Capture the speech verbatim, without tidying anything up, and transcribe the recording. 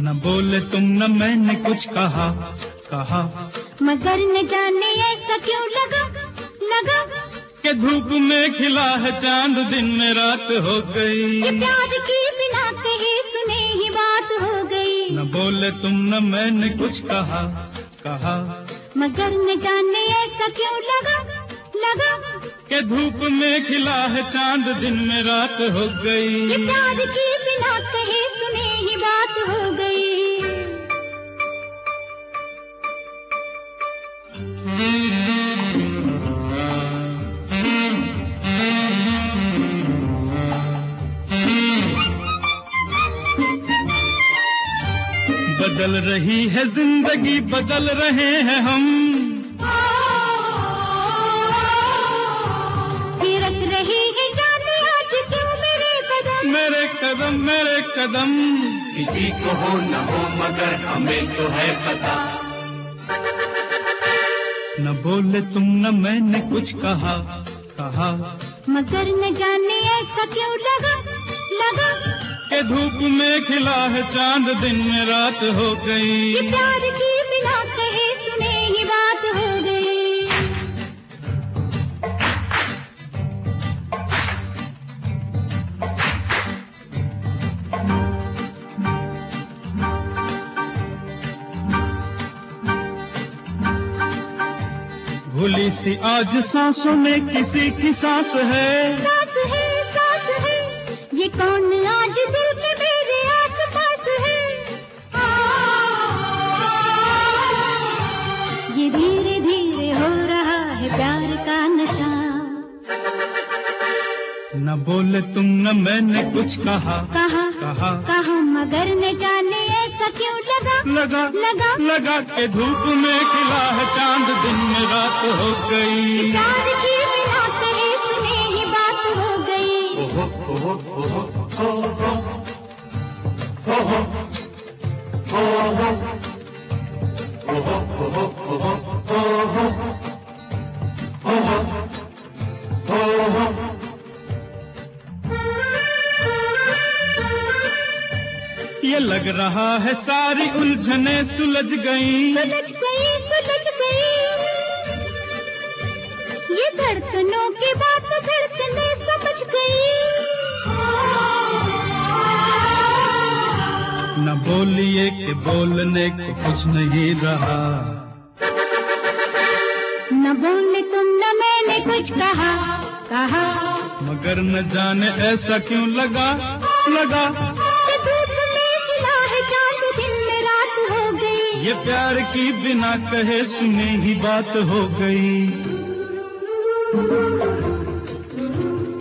न बोले तुम न मैंने कुछ कहा कहा, मगर न जाने ऐसा क्यों लगा लगा कि धूप में खिला है चांद दिन में रात हो गई। ये प्यार की बिना कहे सुने ही बात हो गई। न बोले तुम न मैंने कुछ कहा कहा, मगर न जाने ऐसा क्यों लगा लगा कि धूप में खिला है चांद दिन में रात हो गई। ये प्यार की बिना कहे सुने ही बात हो गई। बदल रही है जिंदगी, बदल रहे हैं हम, थिरक रही है जाने आज क्यों मेरे कदम मेरे कदम मेरे कदम। किसी को हो न हो मगर हमें तो है पता। न बोले तुम न मैंने कुछ कहा कहा, मगर न जाने ऐसा क्यों लगा लगा कि धूप में खिला है चांद दिन में रात हो गई। ये प्यार की बिना कहे सुने ही बात हो गई। भूली सी आज सांसों में किसी की सांस है, सांस है सांस है, ये कौन आज दिल के मेरे आस पास है। ये धीरे धीरे हो रहा है प्यार का नशा। न बोले तुम न मैंने कुछ कहा कहा कहा कहा, मगर न जाने ऐसा क्यों लगा लगा लगा लगा के धूप में खिला है चांद दिन में रात हो गई। प्यार की बिना कहे सुने ही बात हो गई। ओहो ओहो ओहो ओहो ओहो ओहो ओहो ओहो ओहो ओहो ओहो। ये लग रहा है सारी उलझने सुलझ गई, सुलझ गई सुलझ गई, ये धड़कनों की बात धड़कने समझ गई। न बोलिए कि बोलने को कुछ नहीं रहा। न बोले तुम न मैंने कुछ कहा कहा, मगर न जाने ऐसा क्यों लगा लगा कि धूप में खिला है चांद दिन में रात हो गई। ये प्यार की बिना कहे सुने ही बात हो गई।